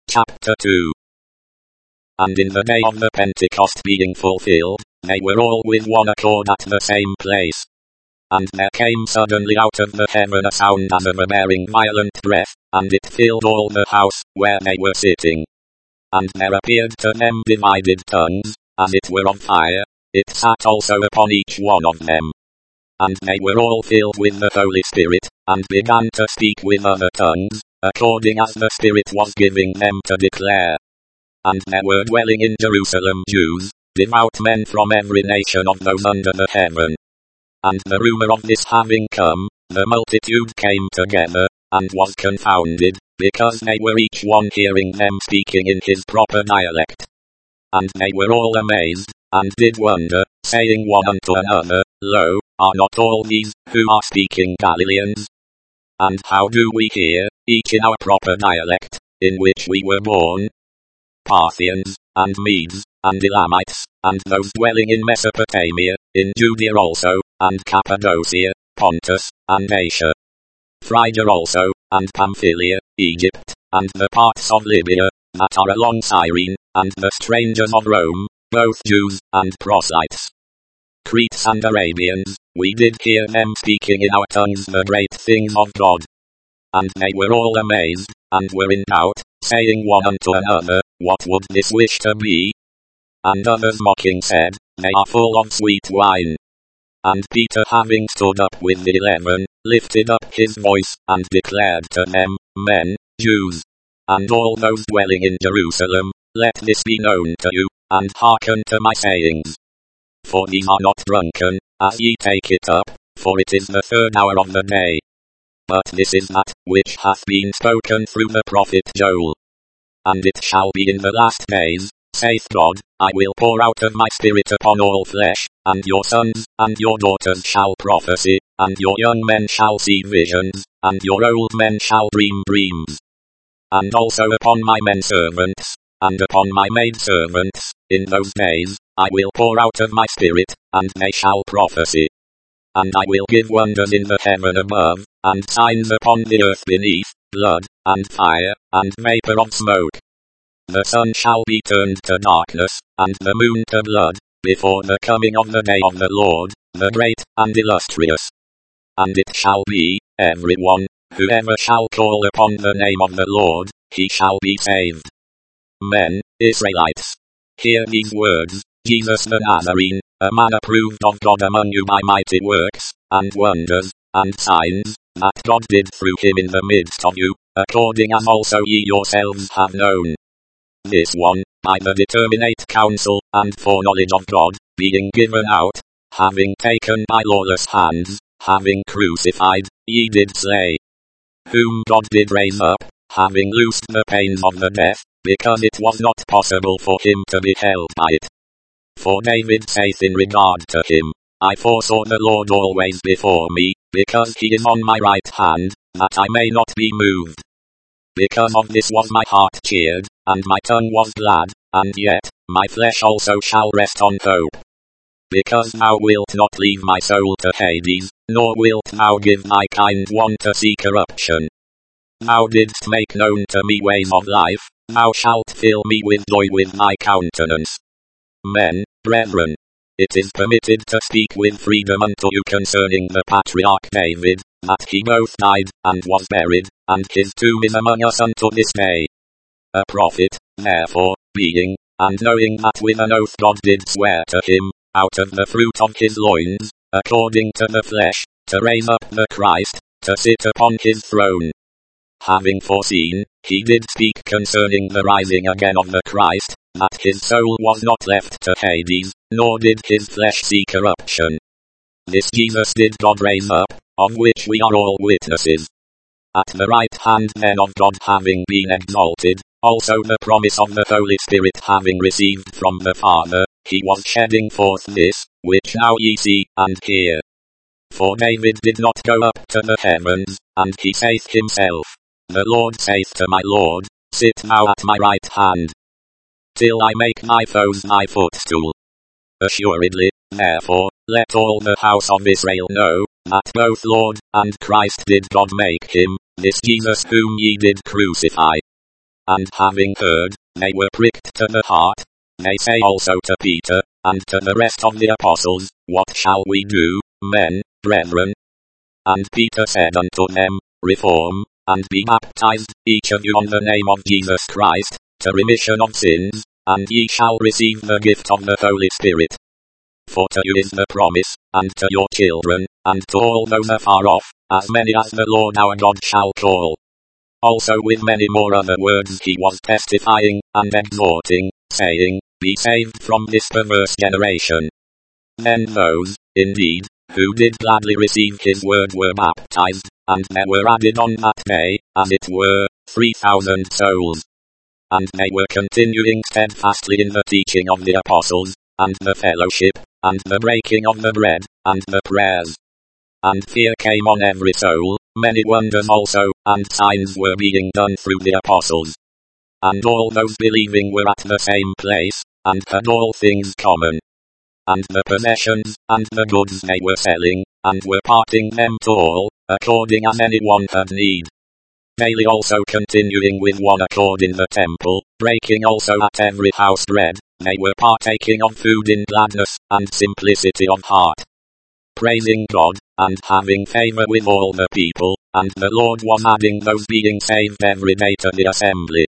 Chapter 2. And in the day of the Pentecost being fulfilled, they were all with one accord at the same place. And there came suddenly out of the heaven a sound as of a bearing violent breath, and it filled all the house where they were sitting. And there appeared to them divided tongues, as it were of fire. It sat also upon each one of them. And they were all filled with the Holy Spirit, and began to speak with other tongues, according as the Spirit was giving them to declare. And there were dwelling in Jerusalem Jews, devout men from every nation of those under the heaven. And the rumour of this having come, the multitude came together, and was confounded, because they were each one hearing them speaking in his proper dialect. And they were all amazed, and did wonder, saying one unto another, Lo, are not all these, who are speaking Galileans? And how do we hear, each in our proper dialect, in which we were born? Parthians, and Medes, and Elamites, and those dwelling in Mesopotamia, in Judea also, and Cappadocia, Pontus, and Asia. Phrygia also, and Pamphylia, Egypt, and the parts of Libya, that are along Cyrene, and the strangers of Rome, both Jews, and proselytes. Cretes and Arabians, we did hear them speaking in our tongues the great things of God. And they were all amazed, and were in doubt, saying one unto another, What would this wish to be? And others mocking said, They are full of sweet wine. And Peter, having stood up with the 11, lifted up his voice, and declared to them, Men, Jews, and all those dwelling in Jerusalem, let this be known to you, and hearken to my sayings. For these are not drunken, as ye take it up, for it is the third hour of the day. But this is that, which hath been spoken through the prophet Joel. And it shall be in the last days, saith God, I will pour out of my Spirit upon all flesh, and your sons and your daughters shall prophesy, and your young men shall see visions, and your old men shall dream dreams. And also upon my men servants, and upon my maidservants, in those days, I will pour out of my Spirit, and they shall prophesy. And I will give wonders in the heaven above, and signs upon the earth beneath, blood, and fire, and vapor of smoke. The sun shall be turned to darkness, and the moon to blood, before the coming of the day of the Lord, the great and illustrious. And it shall be, every one, whoever shall call upon the name of the Lord, he shall be saved. Men, Israelites, hear these words, Jesus the Nazarene, a man approved of God among you by mighty works, and wonders, and signs, that God did through him in the midst of you, according as also ye yourselves have known. This one, by the determinate counsel, and foreknowledge of God, being given out, having taken by lawless hands, having crucified, ye did slay. Whom God did raise up, having loosed the pains of the death, because it was not possible for him to be held by it. For David saith in regard to him, I foresaw the Lord always before me, because he is on my right hand, that I may not be moved. Because of this was my heart cheered, and my tongue was glad, and yet, my flesh also shall rest on hope. Because thou wilt not leave my soul to Hades, nor wilt thou give thy kind one to see corruption. Thou didst make known to me ways of life, thou shalt fill me with joy with thy countenance. Men, brethren, it is permitted to speak with freedom unto you concerning the patriarch David, that he both died, and was buried, and his tomb is among us unto this day. A prophet, therefore, being, and knowing that with an oath God did swear to him, out of the fruit of his loins, according to the flesh, to raise up the Christ, to sit upon his throne. Having foreseen, he did speak concerning the rising again of the Christ, that his soul was not left to Hades, nor did his flesh see corruption. This Jesus did God raise up, of which we are all witnesses. At the right hand then of God having been exalted, also the promise of the Holy Spirit having received from the Father, he was shedding forth this, which now ye see, and hear. For David did not go up to the heavens, and he saith himself, The Lord saith to my Lord, Sit thou at my right hand, till I make thy foes thy footstool. Assuredly, therefore, let all the house of Israel know, that both Lord and Christ did God make him, this Jesus whom ye did crucify. and having heard, they were pricked to the heart. They say also to Peter, and to the rest of the apostles, What shall we do, men, brethren? And Peter said unto them, Reform, and be baptized, each of you on the name of Jesus Christ, to remission of sins, and ye shall receive the gift of the Holy Spirit. For to you is the promise, and to your children, and to all those afar off, as many as the Lord our God shall call. Also with many more other words he was testifying, and exhorting, saying, Be saved from this perverse generation. Then those, indeed, who did gladly receive his word were baptized, and there were added on that day, as it were, 3,000 souls. And they were continuing steadfastly in the teaching of the apostles, and the fellowship, and the breaking of the bread, and the prayers. And fear came on every soul, many wonders also, and signs were being done through the apostles. And all those believing were at the same place, and had all things common. And the possessions, and the goods they were selling, and were parting them to all, according as any one had need. Daily also continuing with one accord in the temple, breaking also at every house bread, they were partaking of food in gladness, and simplicity of heart. Praising God, and having favor with all the people, and the Lord was adding those being saved every day to the assembly.